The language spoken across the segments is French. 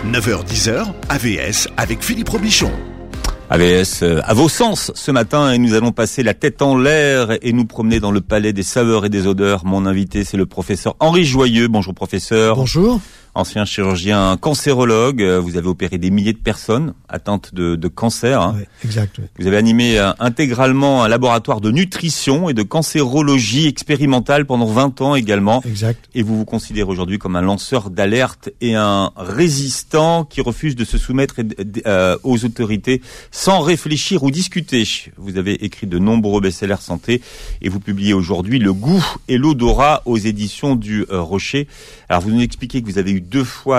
9h-10h, AVS avec Philippe Robichon. AVS à vos sens ce matin et nous allons passer la tête en l'air et nous promener dans le palais des saveurs et des odeurs. Mon invité, c'est le professeur Henri Joyeux. Bonjour professeur. Bonjour. Ancien chirurgien cancérologue, vous avez opéré des milliers de personnes atteintes de cancer. Hein. Oui, exact. Oui. Vous avez animé intégralement un laboratoire de nutrition et de cancérologie expérimentale pendant 20 ans également. Exact. Et vous vous considérez aujourd'hui comme un lanceur d'alerte et un résistant qui refuse de se soumettre aux autorités sans réfléchir ou discuter. Vous avez écrit de nombreux best-sellers santé et vous publiez aujourd'hui Le goût et l'odorat aux éditions du Rocher. Alors vous nous expliquez que vous avez eu 2 fois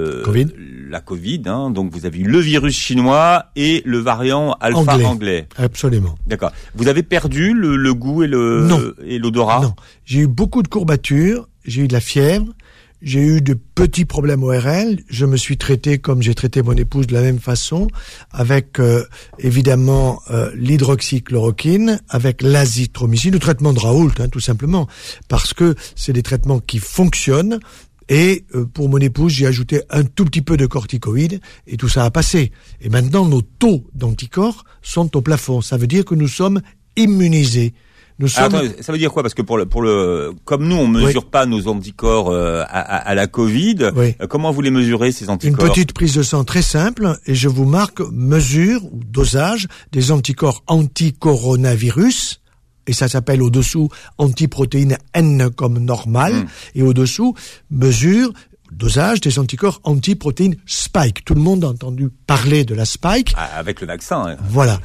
la Covid, hein, donc vous avez eu le virus chinois et le variant alpha anglais. Absolument. D'accord. Vous avez perdu le goût et l'odorat? Non. J'ai eu beaucoup de courbatures, j'ai eu de la fièvre, j'ai eu de petits problèmes ORL, je me suis traité comme j'ai traité mon épouse de la même façon, avec évidemment l'hydroxychloroquine, avec l'azithromycine, le traitement de Raoult, tout simplement, parce que c'est des traitements qui fonctionnent. Et pour mon épouse, j'ai ajouté un tout petit peu de corticoïdes et tout ça a passé. Et maintenant, nos taux d'anticorps sont au plafond. Ça veut dire que nous sommes immunisés. Attends, ça veut dire quoi? Parce que comme nous, on mesure pas nos anticorps à la Covid. Oui. Comment vous les mesurez, ces anticorps? Une petite prise de sang très simple et je vous marque mesure ou dosage des anticorps anti-coronavirus. Et ça s'appelle au-dessous antiprotéine N comme normal. Et au-dessous, mesure, dosage des anticorps antiprotéine Spike. Tout le monde a entendu parler de la Spike. Avec le vaccin. Hein. Voilà.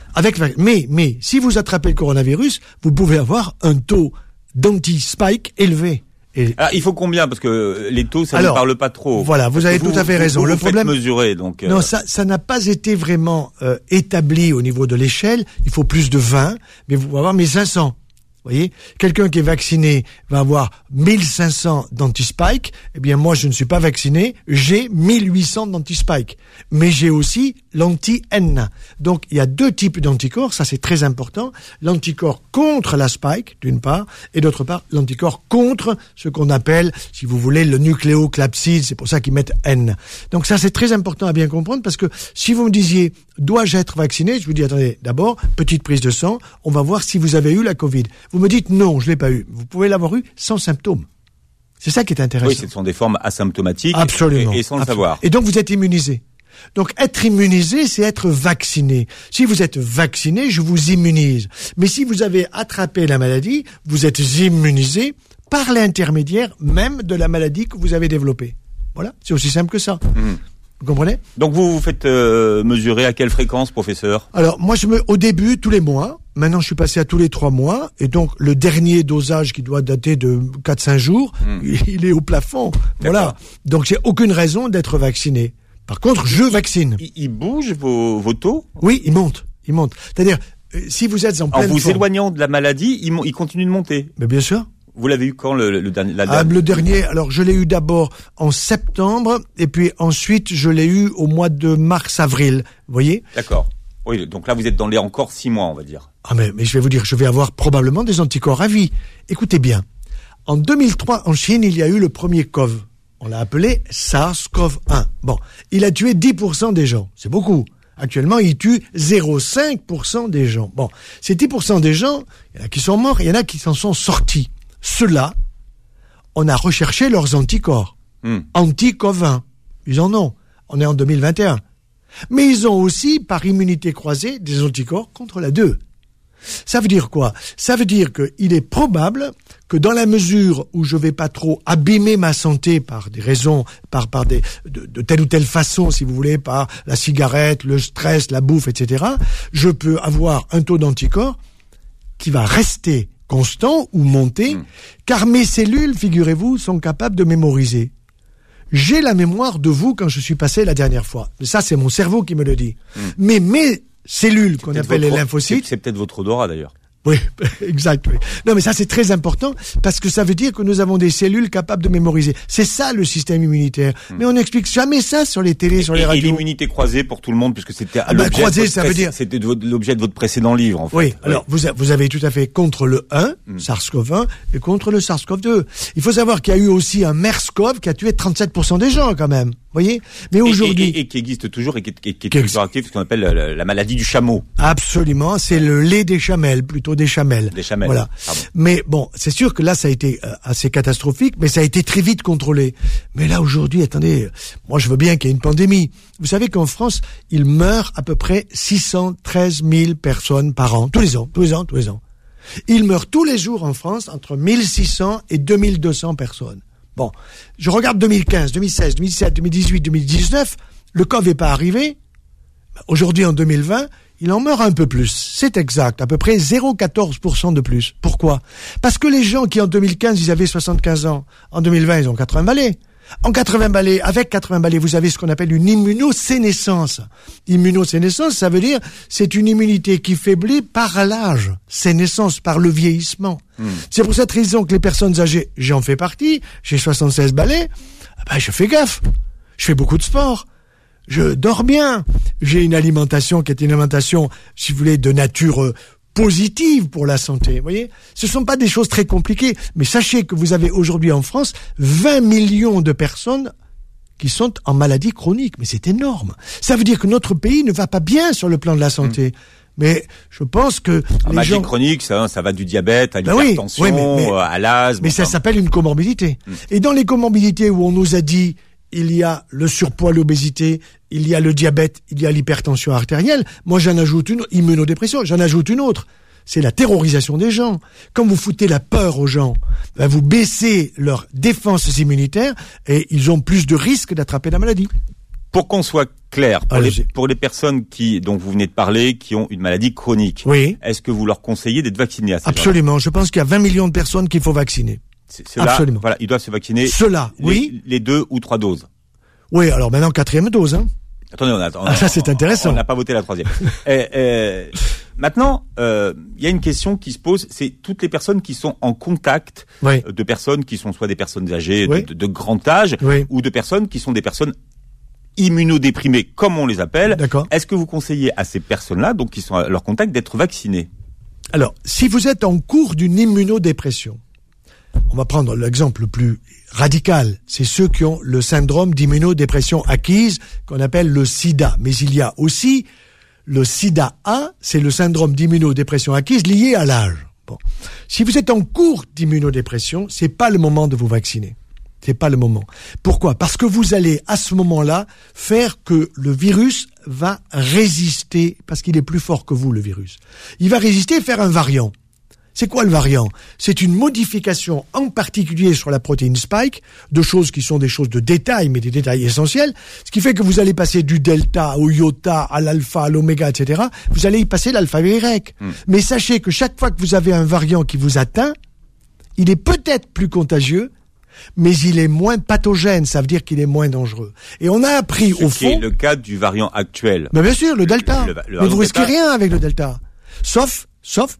Mais si vous attrapez le coronavirus, vous pouvez avoir un taux d'anti-Spike élevé. Alors, il faut combien? Parce que les taux, ça ne parle pas trop. Voilà, vous avez tout à fait raison. Le problème mesurer, donc. Non, ça n'a pas été vraiment établi au niveau de l'échelle. Il faut plus de 20, mais vous pouvez avoir 1500. Vous voyez, quelqu'un qui est vacciné va avoir 1500 d'anti-spike. Eh bien, moi, je ne suis pas vacciné. J'ai 1800 d'anti-spike. Mais j'ai aussi l'anti-N. Donc, il y a 2 types d'anticorps. Ça, c'est très important. L'anticorps contre la spike, d'une part, et d'autre part, l'anticorps contre ce qu'on appelle, si vous voulez, le nucléocapside. C'est pour ça qu'ils mettent N. Donc, ça, c'est très important à bien comprendre parce que si vous me disiez, dois-je être vacciné? Je vous dis, attendez, d'abord, petite prise de sang. On va voir si vous avez eu la Covid. Vous me dites non, je l'ai pas eu. Vous pouvez l'avoir eu sans symptômes. C'est ça qui est intéressant. Oui, ce sont des formes asymptomatiques. Absolument. Et sans le savoir. Et donc vous êtes immunisé. Donc être immunisé, c'est être vacciné. Si vous êtes vacciné, je vous immunise. Mais si vous avez attrapé la maladie, vous êtes immunisé par l'intermédiaire même de la maladie que vous avez développée. Voilà, c'est aussi simple que ça. Vous comprenez? Donc vous faites mesurer à quelle fréquence, professeur? Alors moi, au début, tous les mois. Maintenant, je suis passé à tous les 3 mois. Et donc, le dernier dosage qui doit dater de 4-5 jours, il est au plafond. Voilà. Donc, j'ai aucune raison d'être vacciné. Par contre, je vaccine. Il bouge vos taux? Oui, il monte. C'est-à-dire, si vous êtes en pleine forme, éloignant de la maladie, il continue de monter. Mais bien sûr. Vous l'avez eu quand le dernier? Le dernier, alors je l'ai eu d'abord en septembre et puis ensuite je l'ai eu au mois de mars-avril. Vous voyez? D'accord. Oui, donc là vous êtes dans les encore 6 mois, on va dire. Ah mais je vais vous dire, je vais avoir probablement des anticorps à vie. Écoutez bien. En 2003, en Chine, il y a eu le premier CoV. On l'a appelé SARS-CoV-1. Bon, il a tué 10% des gens. C'est beaucoup. Actuellement, il tue 0,5% des gens. Bon, ces 10% des gens, il y en a qui sont morts, il y en a qui s'en sont sortis. Ceux-là, on a recherché leurs anticorps. Anti-CoV-1. Ils en ont. On est en 2021. Mais ils ont aussi, par immunité croisée, des anticorps contre la 2. Ça veut dire quoi? Ça veut dire qu'il est probable que dans la mesure où je vais pas trop abîmer ma santé par des raisons, de telle ou telle façon, si vous voulez, par la cigarette, le stress, la bouffe, etc., je peux avoir un taux d'anticorps qui va rester constant ou monter, car mes cellules, figurez-vous, sont capables de mémoriser. J'ai la mémoire de vous quand je suis passé la dernière fois. Ça, c'est mon cerveau qui me le dit. Mais mes cellules, qu'on appelle les lymphocytes... C'est peut-être votre odorat, d'ailleurs. Oui, exact. Oui. Non, mais ça, c'est très important parce que ça veut dire que nous avons des cellules capables de mémoriser. C'est ça, le système immunitaire. Mais on n'explique jamais ça sur les télés, sur les radios. Et l'immunité croisée pour tout le monde, puisque c'était c'était l'objet de votre précédent livre, en fait. Oui, alors vous avez tout à fait contre le 1, SARS-CoV-1, et contre le SARS-CoV-2. Il faut savoir qu'il y a eu aussi un MERS-CoV qui a tué 37% des gens, quand même. Voyez, mais aujourd'hui et qui existe toujours et qui est toujours actif, ce qu'on appelle la maladie du chameau. Absolument, c'est le lait des chamelles, plutôt des chamelles. Des chamelles. Voilà. Pardon. Mais bon, c'est sûr que là ça a été assez catastrophique, mais ça a été très vite contrôlé. Mais là aujourd'hui, attendez, moi je veux bien qu'il y ait une pandémie. Vous savez qu'en France, il meurt à peu près 613 000 personnes par an, tous les ans. Il meurt tous les jours en France entre 1600 et 2200 personnes. Bon, je regarde 2015, 2016, 2017, 2018, 2019, le Covid n'est pas arrivé. Aujourd'hui, en 2020, il en meurt un peu plus. C'est exact, à peu près 0,14% de plus. Pourquoi ? Parce que les gens qui, en 2015, ils avaient 75 ans, en 2020, ils ont 80 balais. Avec 80 balais, vous avez ce qu'on appelle une immunosénescence. Immunosénescence, ça veut dire, c'est une immunité qui faiblit par l'âge. Sénescence, par le vieillissement. C'est pour cette raison que les personnes âgées, j'en fais partie, j'ai 76 balais, je fais gaffe. Je fais beaucoup de sport. Je dors bien. J'ai une alimentation qui est une alimentation, si vous voulez, de nature positive pour la santé. Vous voyez, ce sont pas des choses très compliquées, mais sachez que vous avez aujourd'hui en France 20 millions de personnes qui sont en maladie chronique. Mais c'est énorme. Ça veut dire que notre pays ne va pas bien sur le plan de la santé. Mais je pense que en maladie chronique, ça va du diabète à l'hypertension, à l'asthme. Mais ça s'appelle une comorbidité. Et dans les comorbidités où on nous a dit il y a le surpoids, l'obésité, il y a le diabète, il y a l'hypertension artérielle. Moi, j'en ajoute une, immunodépression, j'en ajoute une autre. C'est la terrorisation des gens. Quand vous foutez la peur aux gens, vous baissez leurs défenses immunitaires et ils ont plus de risques d'attraper la maladie. Pour qu'on soit clair, pour les personnes dont vous venez de parler, qui ont une maladie chronique, oui. Est-ce que vous leur conseillez d'être vaccinés à ces Absolument. gens-là ? Je pense qu'il y a 20 millions de personnes qu'il faut vacciner. Absolument. Voilà, ils doivent se vacciner. Ceux-là, oui. Les 2 ou 3 doses. Oui, alors maintenant 4e dose, hein. Attendez, ça c'est intéressant. On n'a pas voté la 3e. Maintenant, il y a une question qui se pose, c'est toutes les personnes qui sont en contact de personnes qui sont soit des personnes âgées de grand âge, ou de personnes qui sont des personnes immunodéprimées, comme on les appelle. D'accord. Est-ce que vous conseillez à ces personnes-là, donc qui sont à leur contact, d'être vaccinées ? Alors, si vous êtes en cours d'une immunodépression, on va prendre l'exemple le plus radical, c'est ceux qui ont le syndrome d'immunodépression acquise, qu'on appelle le SIDA. Mais il y a aussi le SIDA-A, c'est le syndrome d'immunodépression acquise lié à l'âge. Bon. Si vous êtes en cours d'immunodépression, c'est pas le moment de vous vacciner. C'est pas le moment. Pourquoi ? Parce que vous allez, à ce moment-là, faire que le virus va résister, parce qu'il est plus fort que vous, le virus. Il va résister et faire un variant. C'est quoi le variant ? C'est une modification en particulier sur la protéine spike, de choses qui sont des choses de détail, mais des détails essentiels, ce qui fait que vous allez passer du delta au iota, à l'alpha, à l'oméga, etc. Vous allez y passer l'alphabet grec. Mais sachez que chaque fois que vous avez un variant qui vous atteint, il est peut-être plus contagieux, mais il est moins pathogène, ça veut dire qu'il est moins dangereux. Et on a appris au fond... C'est le cas du variant actuel. Mais bien sûr, le delta. Mais vous risquez rien avec le delta. Sauf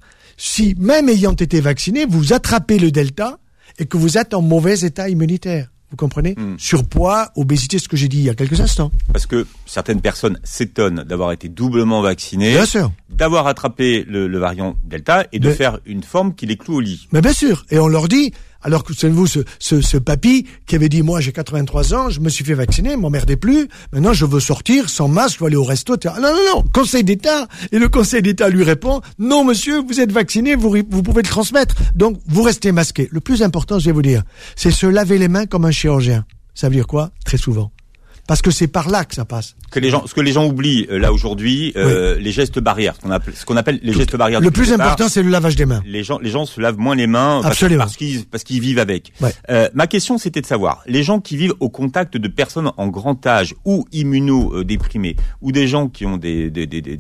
si, même ayant été vacciné, vous attrapez le delta et que vous êtes en mauvais état immunitaire. Vous comprenez ? Surpoids, obésité, ce que j'ai dit il y a quelques instants. Parce que certaines personnes s'étonnent d'avoir été doublement vaccinées, bien sûr, d'avoir attrapé le variant Delta et de faire une forme qui les cloue au lit. Mais bien sûr. Et on leur dit, alors que savez-vous, ce papy qui avait dit, moi j'ai 83 ans, je me suis fait vacciner, m'emmerdez plus, maintenant je veux sortir sans masque, je veux aller au resto, etc. Non, Conseil d'État. Et le Conseil d'État lui répond, non monsieur, vous êtes vacciné, vous pouvez le transmettre, donc vous restez masqué. Le plus important, je vais vous dire, c'est se laver les mains comme un chirurgien. Ça veut dire quoi ? Très souvent. Parce que c'est par là que ça passe. Ce que les gens oublient là aujourd'hui, les gestes barrières, ce qu'on appelle les gestes barrières. Le plus important, c'est le lavage des mains. Les gens se lavent moins les mains parce qu'ils vivent avec. Ouais. Ma question, c'était de savoir, les gens qui vivent au contact de personnes en grand âge ou immunodéprimées, ou des gens qui ont des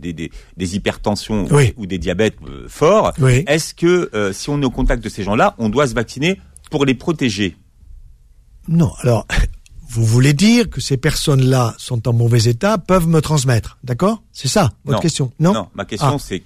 hypertensions ou des diabètes forts, est-ce que si on est au contact de ces gens-là, on doit se vacciner pour les protéger ? Non, alors... Vous voulez dire que ces personnes-là sont en mauvais état, peuvent me transmettre, d'accord ? C'est ça votre question ? Non, ma question c'est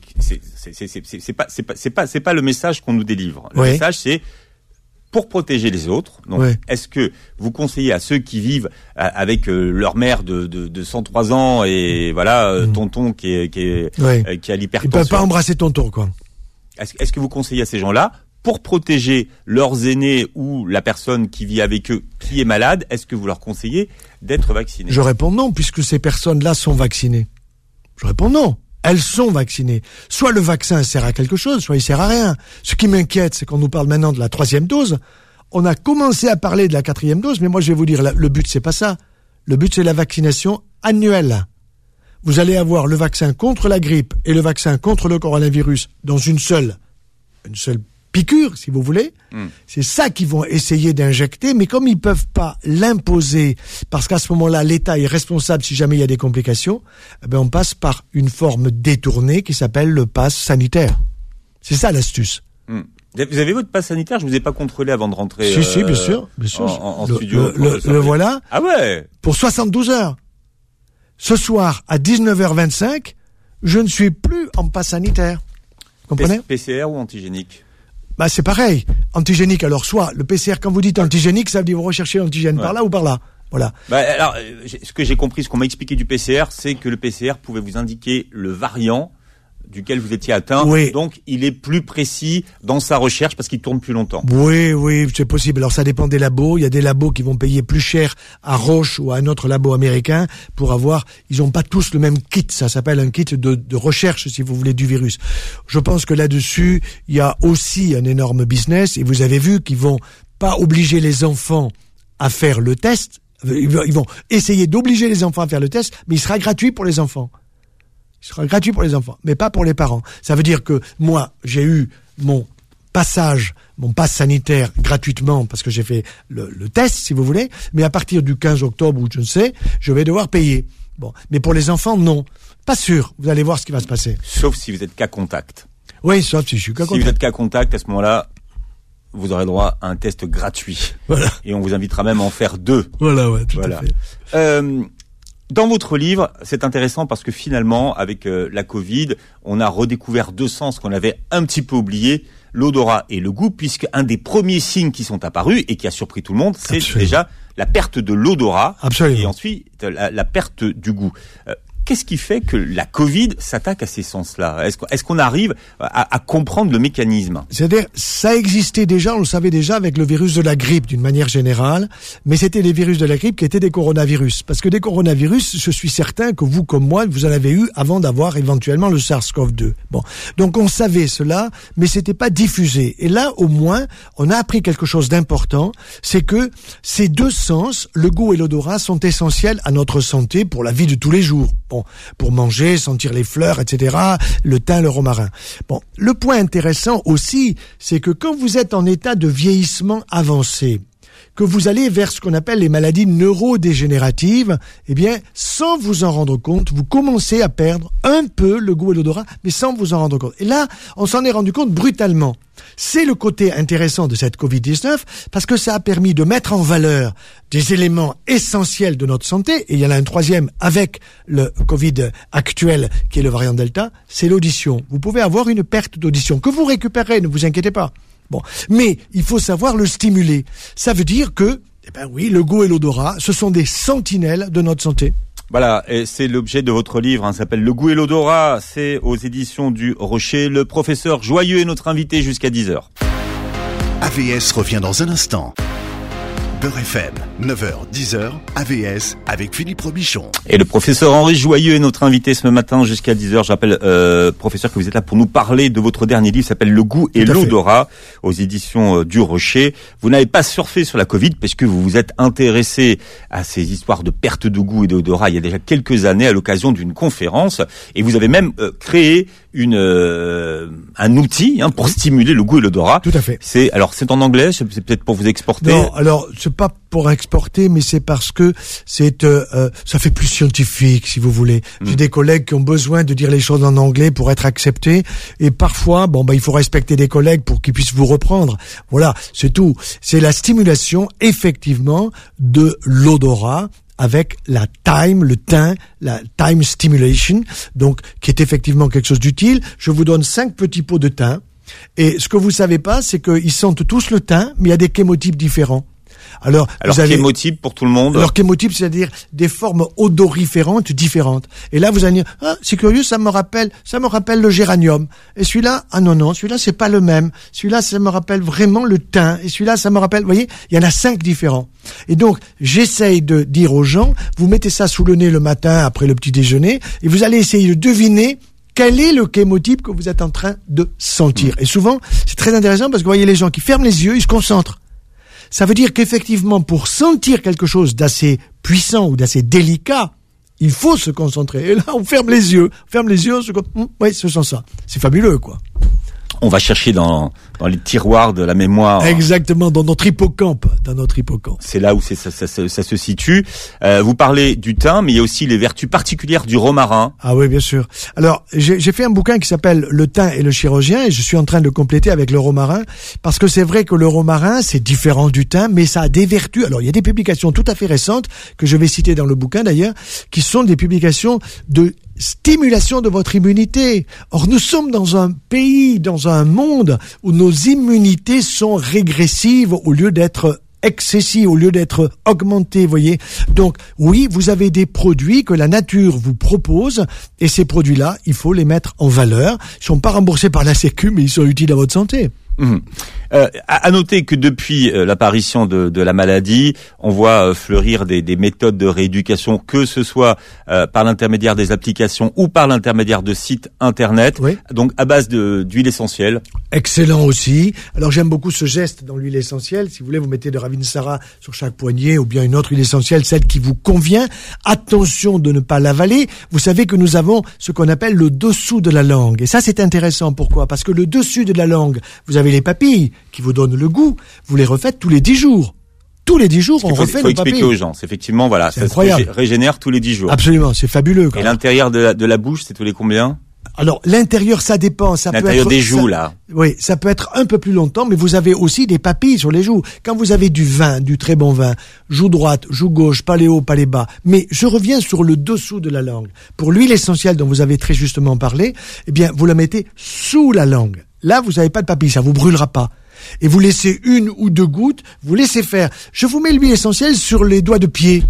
pas le message qu'on nous délivre. Le message c'est pour protéger les autres. Donc est-ce que vous conseillez à ceux qui vivent avec leur mère de 103 ans et tonton qui a l'hypertension. Ils peuvent pas embrasser tonton quoi. Est-ce que vous conseillez à ces gens-là pour protéger leurs aînés ou la personne qui vit avec eux qui est malade, est-ce que vous leur conseillez d'être vaccinés? Je réponds non, puisque ces personnes-là sont vaccinées. Je réponds non. Elles sont vaccinées. Soit le vaccin sert à quelque chose, soit il sert à rien. Ce qui m'inquiète, c'est qu'on nous parle maintenant de la 3e dose. On a commencé à parler de la 4e dose, mais moi je vais vous dire, le but c'est pas ça. Le but c'est la vaccination annuelle. Vous allez avoir le vaccin contre la grippe et le vaccin contre le coronavirus dans une seule piqûre, si vous voulez. C'est ça qu'ils vont essayer d'injecter, mais comme ils peuvent pas l'imposer, parce qu'à ce moment-là, l'État est responsable si jamais il y a des complications, on passe par une forme détournée qui s'appelle le pass sanitaire. C'est ça l'astuce. Vous avez votre pass sanitaire? Je vous ai pas contrôlé avant de rentrer. Si, bien sûr. En studio. Le voilà. Ah ouais. Pour 72 heures. Ce soir, à 19h25, je ne suis plus en pass sanitaire. Vous comprenez? PCR ou antigénique? C'est pareil. Antigénique, alors soit le PCR, quand vous dites antigénique, ça veut dire vous recherchez l'antigène par là ou par là. Voilà. Alors, ce que j'ai compris, ce qu'on m'a expliqué du PCR, c'est que le PCR pouvait vous indiquer le variant duquel vous étiez atteint. Oui. Donc, il est plus précis dans sa recherche parce qu'il tourne plus longtemps. Oui, c'est possible. Alors, ça dépend des labos. Il y a des labos qui vont payer plus cher à Roche ou à un autre labo américain pour avoir, ils n'ont pas tous le même kit. Ça s'appelle un kit de recherche, si vous voulez, du virus. Je pense que là-dessus, il y a aussi un énorme business et vous avez vu qu'ils vont pas obliger les enfants à faire le test. Ils vont essayer d'obliger les enfants à faire le test, mais il sera gratuit pour les enfants. Il sera gratuit pour les enfants, mais pas pour les parents. Ça veut dire que moi, j'ai eu mon pass sanitaire gratuitement parce que j'ai fait le test, si vous voulez, mais à partir du 15 octobre ou je ne sais, je vais devoir payer. Bon, mais pour les enfants, non. Pas sûr. Vous allez voir ce qui va se passer. Sauf si vous êtes cas contact. Oui, sauf si je suis cas contact. Si vous êtes cas contact, à ce moment-là, vous aurez droit à un test gratuit. Voilà. Et on vous invitera même à en faire 2. Voilà, ouais, tout à fait. Dans votre livre, c'est intéressant parce que finalement, avec la Covid, on a redécouvert 2 sens qu'on avait un petit peu oubliés, l'odorat et le goût, puisque un des premiers signes qui sont apparus et qui a surpris tout le monde, c'est déjà la perte de l'odorat. Absolument. Et ensuite la perte du goût. Qu'est-ce qui fait que la Covid s'attaque à ces sens-là? Est-ce qu'on arrive à comprendre le mécanisme? C'est-à-dire, ça existait déjà, on le savait déjà avec le virus de la grippe d'une manière générale, mais c'était les virus de la grippe qui étaient des coronavirus. Parce que des coronavirus, je suis certain que vous comme moi, vous en avez eu avant d'avoir éventuellement le SARS-CoV-2. Bon. Donc on savait cela, mais c'était pas diffusé. Et là, au moins, on a appris quelque chose d'important, c'est que ces 2 sens, le goût et l'odorat, sont essentiels à notre santé pour la vie de tous les jours. Bon, pour manger, sentir les fleurs, etc., le thym, le romarin. Bon, le point intéressant aussi, c'est que quand vous êtes en état de vieillissement avancé, que vous allez vers ce qu'on appelle les maladies neurodégénératives, eh bien, sans vous en rendre compte, vous commencez à perdre un peu le goût et l'odorat, mais sans vous en rendre compte. Et là, on s'en est rendu compte brutalement. C'est le côté intéressant de cette Covid-19, parce que ça a permis de mettre en valeur des éléments essentiels de notre santé, et il y en a un 3e avec le Covid actuel, qui est le variant Delta, c'est l'audition. Vous pouvez avoir une perte d'audition, que vous récupérez, ne vous inquiétez pas. Bon, mais il faut savoir le stimuler. Ça veut dire que, oui, le goût et l'odorat, ce sont des sentinelles de notre santé. Voilà, et c'est l'objet de votre livre, ça s'appelle Le goût et l'odorat, c'est aux éditions du Rocher. Le professeur Joyeux est notre invité jusqu'à 10h. AVS revient dans un instant. Beurre FM, 9h, 10h, AVS avec Philippe Robichon. Et le professeur Henri Joyeux est notre invité ce matin jusqu'à 10h. Je rappelle, professeur, que vous êtes là pour nous parler de votre dernier livre, s'appelle Le goût et l'odorat, aux éditions du Rocher. Vous n'avez pas surfé sur la Covid, parce que vous vous êtes intéressé à ces histoires de perte de goût et d'odorat il y a déjà quelques années à l'occasion d'une conférence. Et vous avez même créé un outil pour stimuler le goût et l'odorat. Tout à fait. C'est en anglais, c'est peut-être pour vous exporter. Non, alors c'est pas pour exporter, mais c'est parce que ça fait plus scientifique, si vous voulez. J'ai des collègues qui ont besoin de dire les choses en anglais pour être acceptés, et parfois, il faut respecter des collègues pour qu'ils puissent vous reprendre. Voilà, c'est tout. C'est la stimulation, effectivement, de l'odorat, avec la time stimulation, donc qui est effectivement quelque chose d'utile. Je vous donne 5 petits pots de thym, et ce que vous savez pas, c'est qu'ils sentent tous le thym, mais il y a des chémotypes différents. Alors chémotype pour tout le monde. Alors chémotype, c'est-à-dire des formes odoriférantes différentes. Et là, vous allez dire, ah, c'est curieux, ça me rappelle le géranium. Et celui-là, ah non, celui-là, c'est pas le même. Celui-là, ça me rappelle vraiment le thym. Et celui-là, ça me rappelle, vous voyez, il y en a 5 différents. Et donc, j'essaye de dire aux gens, vous mettez ça sous le nez le matin après le petit déjeuner, et vous allez essayer de deviner quel est le chémotype que vous êtes en train de sentir. Et souvent, c'est très intéressant parce que vous voyez les gens qui ferment les yeux, ils se concentrent. Ça veut dire qu'effectivement, pour sentir quelque chose d'assez puissant ou d'assez délicat, il faut se concentrer. Et là, on ferme les yeux, on se oui, ce sent ça. C'est fabuleux, quoi. On va chercher dans les tiroirs de la mémoire. Exactement, dans notre hippocampe. C'est là où ça se situe. Vous parlez du thym, mais il y a aussi les vertus particulières du romarin. Ah oui, bien sûr. Alors, j'ai fait un bouquin qui s'appelle Le thym et le chirurgien, et je suis en train de le compléter avec le romarin, parce que c'est vrai que le romarin, c'est différent du thym, mais ça a des vertus. Alors, il y a des publications tout à fait récentes, que je vais citer dans le bouquin d'ailleurs, qui sont des publications de stimulation de votre immunité. Or, nous sommes dans un pays, dans un monde où nos immunités sont régressives au lieu d'être excessives, au lieu d'être augmentées, voyez. Donc, oui, vous avez des produits que la nature vous propose, et ces produits-là, il faut les mettre en valeur. Ils sont pas remboursés par la Sécu, mais ils sont utiles à votre santé. À noter que depuis l'apparition de la maladie, on voit fleurir des méthodes de rééducation, que ce soit par l'intermédiaire des applications ou par l'intermédiaire de sites internet, oui. Donc à base d'huile essentielle. Excellent aussi. Alors j'aime beaucoup ce geste dans l'huile essentielle. Si vous voulez, vous mettez de Ravinsara sur chaque poignet ou bien une autre huile essentielle, celle qui vous convient. Attention de ne pas l'avaler. Vous savez que nous avons ce qu'on appelle le dessous de la langue. Et ça, c'est intéressant. Pourquoi ? Parce que le dessus de la langue, vous avez les papilles qui vous donnent le goût. Vous les refaites tous les 10 jours. Tous les 10 jours, on refait nos papilles. Il faut expliquer aux gens. C'est effectivement, voilà, ça incroyable. Se régénère tous les 10 jours. Absolument, c'est fabuleux. Et l'intérieur de la bouche, c'est tous les combien ? Alors, l'intérieur, ça dépend. L'intérieur des joues, là. Oui, ça peut être un peu plus longtemps, mais vous avez aussi des papilles sur les joues. Quand vous avez du vin, du très bon vin, joue droite, joue gauche, palais haut, palais bas. Mais je reviens sur le dessous de la langue. Pour l'huile essentielle dont vous avez très justement parlé, eh bien, vous la mettez sous la langue. Là, vous n'avez pas de papilles, ça vous brûlera pas. Et vous laissez 1 ou 2 gouttes, vous laissez faire. Je vous mets l'huile essentielle sur les doigts de pied.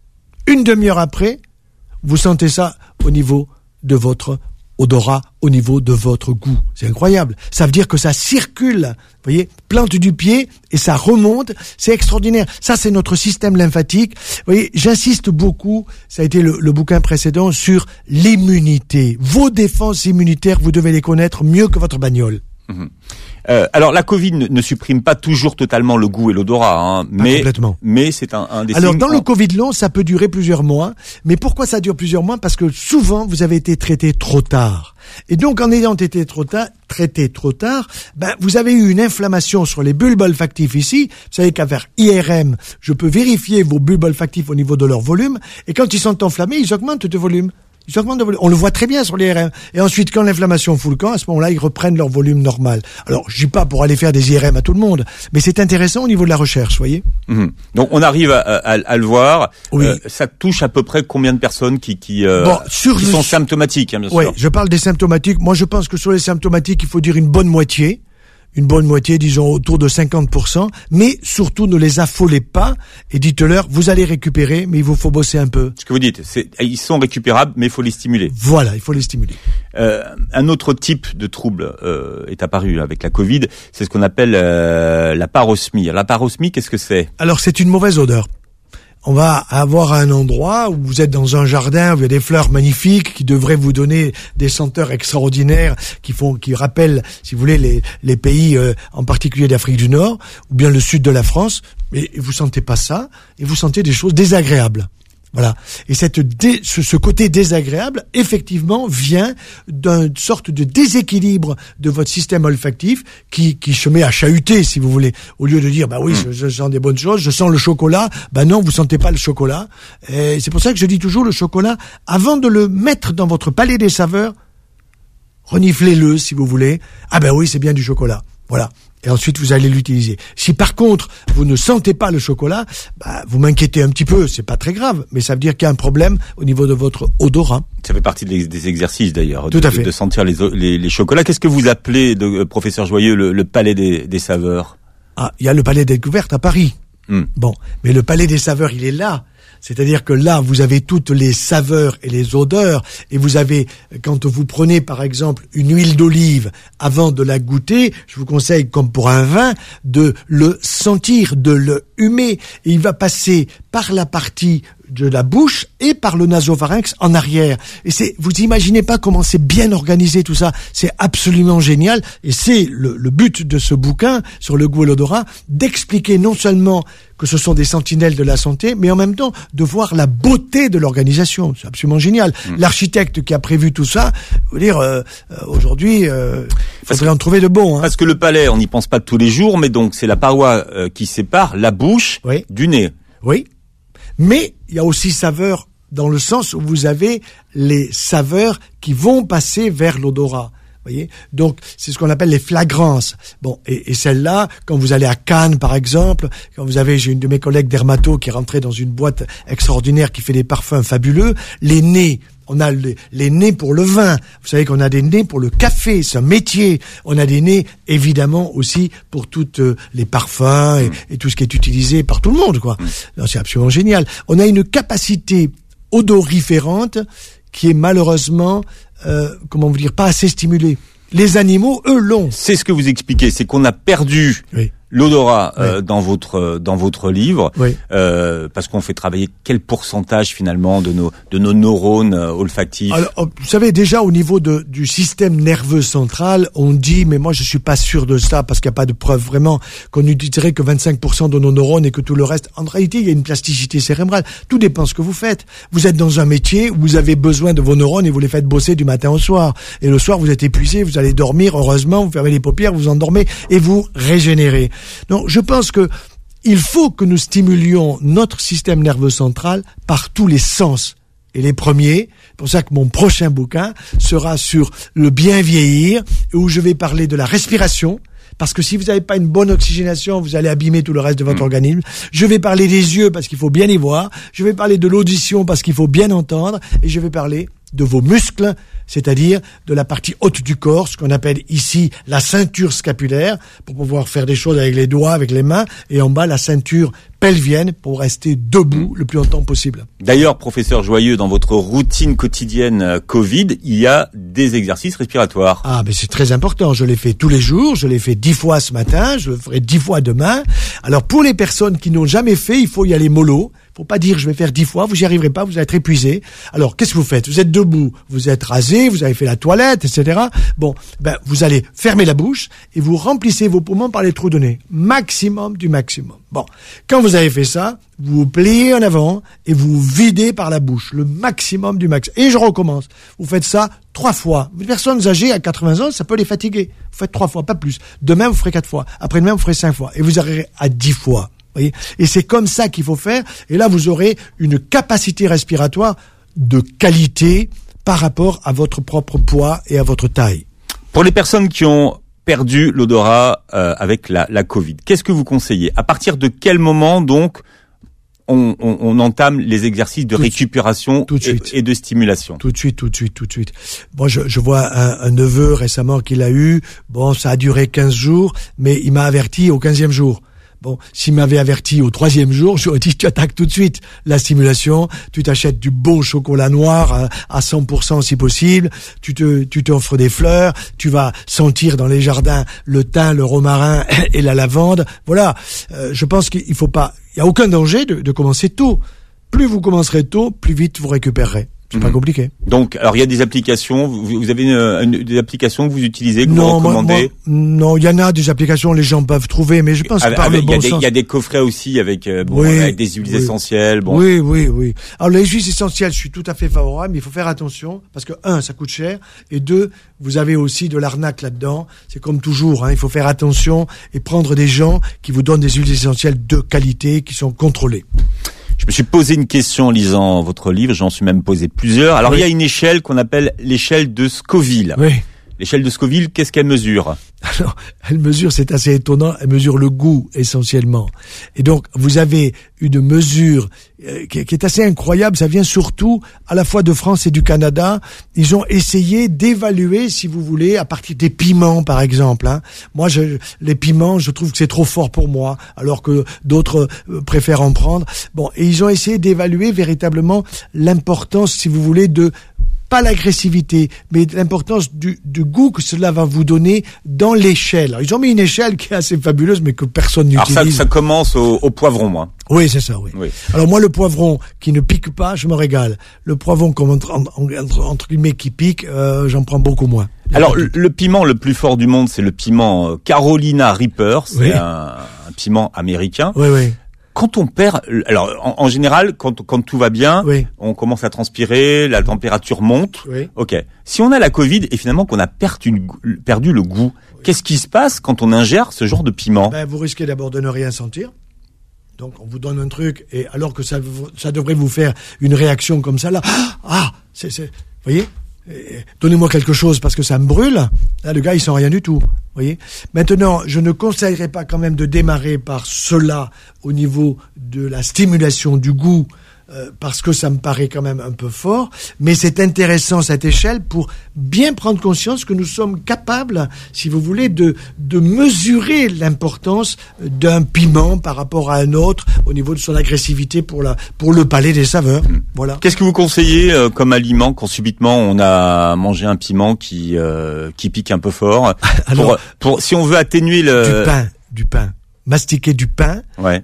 Une demi-heure après, vous sentez ça au niveau de votre odorat, au niveau de votre goût. C'est incroyable. Ça veut dire que ça circule, vous voyez, plante du pied et ça remonte. C'est extraordinaire. Ça, c'est notre système lymphatique. Vous voyez, j'insiste beaucoup, ça a été le bouquin précédent, sur l'immunité. Vos défenses immunitaires, vous devez les connaître mieux que votre bagnole. Mmh. Alors la Covid ne supprime pas toujours totalement le goût et l'odorat, hein, mais c'est un des signes. Alors dans le Covid long, ça peut durer plusieurs mois. Mais pourquoi ça dure plusieurs mois ? Parce que souvent vous avez été traité trop tard. Et donc en ayant été traité trop tard, vous avez eu une inflammation sur les bulbes olfactifs ici. Vous savez qu'à faire IRM, je peux vérifier vos bulbes olfactifs au niveau de leur volume. Et quand ils sont enflammés, ils augmentent de volume. On le voit très bien sur les IRM. Et ensuite, quand l'inflammation fout le camp, à ce moment-là, ils reprennent leur volume normal. Alors, je dis pas pour aller faire des IRM à tout le monde, mais c'est intéressant au niveau de la recherche, voyez. Mmh. Donc, on arrive à le voir. Oui. Ça touche à peu près combien de personnes qui sont symptomatiques, hein, bien sûr. Oui, je parle des symptomatiques. Moi, je pense que sur les symptomatiques, il faut dire une bonne moitié, disons autour de 50%, mais surtout ne les affolez pas et dites-leur, vous allez récupérer, mais il vous faut bosser un peu. Ce que vous dites, ils sont récupérables, mais il faut les stimuler. Voilà, il faut les stimuler. Un autre type de trouble est apparu avec la Covid, c'est ce qu'on appelle la parosmie. La parosmie, qu'est-ce que c'est ? Alors, c'est une mauvaise odeur. On va avoir un endroit où vous êtes dans un jardin où il y a des fleurs magnifiques qui devraient vous donner des senteurs extraordinaires qui rappellent, si vous voulez, les pays en particulier d'Afrique du Nord ou bien le sud de la France. Mais vous sentez pas ça et vous sentez des choses désagréables. Voilà. Et ce côté désagréable, effectivement, vient d'une sorte de déséquilibre de votre système olfactif qui se met à chahuter, si vous voulez. Au lieu de dire, oui, je sens des bonnes choses, je sens le chocolat. Non, vous sentez pas le chocolat. Et c'est pour ça que je dis toujours le chocolat, avant de le mettre dans votre palais des saveurs, reniflez-le, si vous voulez. Oui, c'est bien du chocolat. Voilà. Et ensuite, vous allez l'utiliser. Si par contre, vous ne sentez pas le chocolat, vous m'inquiétez un petit peu, c'est pas très grave, mais ça veut dire qu'il y a un problème au niveau de votre odorat. Ça fait partie des exercices d'ailleurs, Tout à fait. De sentir les chocolats. Qu'est-ce que vous appelez, professeur Joyeux, le palais des saveurs ? Il y a le palais des découvertes à Paris. Bon, mais le palais des saveurs, il est là. C'est-à-dire que là, vous avez toutes les saveurs et les odeurs, et vous avez, quand vous prenez par exemple une huile d'olive, avant de la goûter, je vous conseille, comme pour un vin, de le sentir, de le humer. Et il va passer par la partie de la bouche et par le nasopharynx en arrière. Et vous imaginez pas comment c'est bien organisé tout ça. C'est absolument génial. Et c'est le but de ce bouquin sur le goût et l'odorat, d'expliquer non seulement que ce sont des sentinelles de la santé, mais en même temps de voir la beauté de l'organisation. C'est absolument génial. L'architecte qui a prévu tout ça, je veux dire, aujourd'hui, il faudrait en trouver de bons. Hein. Parce que le palais, on n'y pense pas tous les jours, mais donc c'est la paroi qui sépare la bouche du nez. Oui. Mais il y a aussi saveur dans le sens où vous avez les saveurs qui vont passer vers l'odorat. Voyez, donc c'est ce qu'on appelle les flagrances. Bon, et celle-là, quand vous allez à Cannes par exemple, j'ai une de mes collègues dermato qui est rentrée dans une boîte extraordinaire qui fait des parfums fabuleux, les nez. On a les nez pour le vin. Vous savez qu'on a des nez pour le café, c'est un métier. On a des nez, évidemment, aussi pour toutes les parfums et tout ce qui est utilisé par tout le monde, quoi. Non, c'est absolument génial. On a une capacité odoriférante qui est malheureusement, pas assez stimulée. Les animaux, eux, l'ont. C'est ce que vous expliquez, c'est qu'on a perdu l'odorat dans votre livre, parce qu'on fait travailler quel pourcentage finalement de nos neurones olfactifs. Alors, vous savez, déjà au niveau du système nerveux central, on dit, mais moi je suis pas sûr de ça parce qu'il n'y a pas de preuve vraiment qu'on n'utiliserait que 25% de nos neurones et que tout le reste. En réalité, il y a une plasticité cérébrale. Tout dépend de ce que vous faites. Vous êtes dans un métier où vous avez besoin de vos neurones et vous les faites bosser du matin au soir. Et le soir, vous êtes épuisé, vous allez dormir, heureusement, vous fermez les paupières, vous endormez et vous régénérez. Donc, je pense que il faut que nous stimulions notre système nerveux central par tous les sens. Et les premiers, c'est pour ça que mon prochain bouquin sera sur le bien vieillir, où je vais parler de la respiration, parce que si vous n'avez pas une bonne oxygénation, vous allez abîmer tout le reste de votre organisme. Je vais parler des yeux, parce qu'il faut bien y voir. Je vais parler de l'audition, parce qu'il faut bien entendre. Et je vais parler de vos muscles, c'est-à-dire de la partie haute du corps, ce qu'on appelle ici la ceinture scapulaire, pour pouvoir faire des choses avec les doigts, avec les mains, et en bas la ceinture pelvienne pour rester debout le plus longtemps possible. D'ailleurs, professeur Joyeux, dans votre routine quotidienne Covid, il y a des exercices respiratoires. Ah, mais c'est très important. Je les fais tous les jours. Je les fais 10 fois ce matin. Je le ferai 10 fois demain. Alors, pour les personnes qui n'ont jamais fait, il faut y aller mollo. Faut pas dire je vais faire 10 fois, vous n'y arriverez pas, vous allez être épuisé. Alors, qu'est-ce que vous faites? Vous êtes debout, vous êtes rasé, vous avez fait la toilette, etc. Bon, vous allez fermer la bouche et vous remplissez vos poumons par les trous de nez. Maximum du maximum. Bon, quand vous avez fait ça, vous vous pliez en avant et vous videz par la bouche, le maximum du max. Et je recommence. Vous faites ça 3 fois. Les personnes âgées à 80 ans, ça peut les fatiguer. Vous faites 3 fois, pas plus. Demain, vous ferez 4 fois. Après-demain, vous ferez 5 fois. Et vous arriverez à 10 fois. Voyez, et c'est comme ça qu'il faut faire. Et là, vous aurez une capacité respiratoire de qualité par rapport à votre propre poids et à votre taille. Pour les personnes qui ont perdu l'odorat avec la Covid, qu'est-ce que vous conseillez? À partir de quel moment, donc, on entame les exercices de récupération et de stimulation? Tout de suite. Bon, je vois un neveu récemment qui l'a eu. Bon, ça a duré 15 jours, mais il m'a averti au 15e jour. Bon, s'il m'avait averti au 3e jour, j'aurais dit tu attaques tout de suite la stimulation, tu t'achètes du bon chocolat noir à 100% si possible, tu t'offres des fleurs, tu vas sentir dans les jardins le thym, le romarin et la lavande. Voilà, je pense qu'il y a aucun danger de commencer tôt. Plus vous commencerez tôt, plus vite vous récupérerez. C'est pas compliqué. Donc, alors il y a des applications. Vous avez des applications que vous utilisez, que vous recommandez? Non, il y en a des applications, les gens peuvent trouver, mais je pense que par le bon sens. Il y a des coffrets aussi avec avec des huiles essentielles. Bon. Oui. Alors les huiles essentielles, je suis tout à fait favorable, mais il faut faire attention parce que 1, ça coûte cher, et 2, vous avez aussi de l'arnaque là-dedans. C'est comme toujours, il faut faire attention et prendre des gens qui vous donnent des huiles essentielles de qualité, qui sont contrôlées. Je me suis posé une question en lisant votre livre, j'en suis même posé plusieurs. Alors il y a une échelle qu'on appelle l'échelle de Scoville. Oui. L'échelle de Scoville, qu'est-ce qu'elle mesure? Alors, elle mesure, c'est assez étonnant, elle mesure le goût essentiellement. Et donc, vous avez une mesure qui est assez incroyable, ça vient surtout à la fois de France et du Canada. Ils ont essayé d'évaluer, si vous voulez, à partir des piments par exemple. Moi, les piments, je trouve que c'est trop fort pour moi, alors que d'autres préfèrent en prendre. Bon, et ils ont essayé d'évaluer véritablement l'importance, si vous voulez, de pas l'agressivité, mais l'importance du goût que cela va vous donner dans l'échelle. Alors, ils ont mis une échelle qui est assez fabuleuse, mais que personne n'utilise. Alors ça commence au poivron, moi. Oui, c'est ça, oui. Alors moi, le poivron qui ne pique pas, je me régale. Le poivron comme entre guillemets qui pique, j'en prends beaucoup moins. Alors le piment le plus fort du monde, c'est le piment Carolina Reaper. C'est un piment américain. Oui, oui. Quand on perd, alors en général, quand tout va bien, on commence à transpirer, la température monte. Oui. Ok. Si on a la Covid et finalement qu'on a perdu le goût, qu'est-ce qui se passe quand on ingère ce genre de piment? Vous risquez d'abord de ne rien sentir. Donc on vous donne un truc et alors que ça devrait vous faire une réaction comme ça là, vous voyez. Donnez-moi quelque chose parce que ça me brûle. Là, le gars, il sent rien du tout. Voyez. Maintenant, je ne conseillerais pas quand même de démarrer par cela au niveau de la stimulation du goût, parce que ça me paraît quand même un peu fort. Mais c'est intéressant cette échelle pour bien prendre conscience que nous sommes capables, si vous voulez, de mesurer l'importance d'un piment par rapport à un autre au niveau de son agressivité pour le palais des saveurs. Voilà. Qu'est-ce que vous conseillez comme aliment quand subitement on a mangé un piment qui pique un peu fort? Alors, pour si on veut atténuer du pain. Mastiquer du pain,